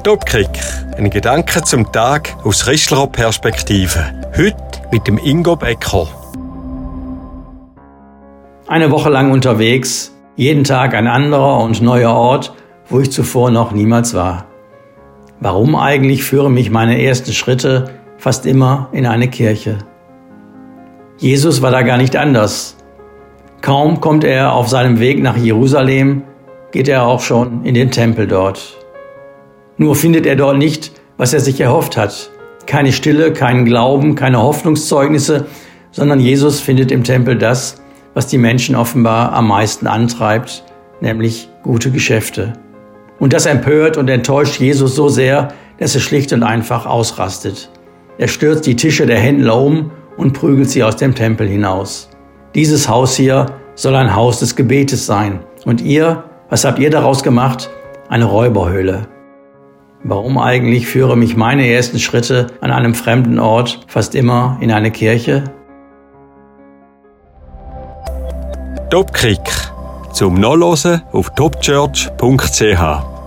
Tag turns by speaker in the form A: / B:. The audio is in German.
A: Topkick, ein Gedanke zum Tag aus christlicher Perspektive. Heute mit dem Ingo Becker.
B: Eine Woche lang unterwegs, jeden Tag ein anderer und neuer Ort, wo ich zuvor noch niemals war. Warum eigentlich führen mich meine ersten Schritte fast immer in eine Kirche? Jesus war da gar nicht anders. Kaum kommt er auf seinem Weg nach Jerusalem, geht er auch schon in den Tempel dort. Nur findet er dort nicht, was er sich erhofft hat. Keine Stille, keinen Glauben, keine Hoffnungszeugnisse, sondern Jesus findet im Tempel das, was die Menschen offenbar am meisten antreibt, nämlich gute Geschäfte. Und das empört und enttäuscht Jesus so sehr, dass er schlicht und einfach ausrastet. Er stürzt die Tische der Händler um und prügelt sie aus dem Tempel hinaus. Dieses Haus hier soll ein Haus des Gebetes sein. Und ihr, was habt ihr daraus gemacht? Eine Räuberhöhle. Warum eigentlich führen mich meine ersten Schritte an einem fremden Ort fast immer in eine Kirche?
A: Topkick. Zum Nachlesen auf topchurch.ch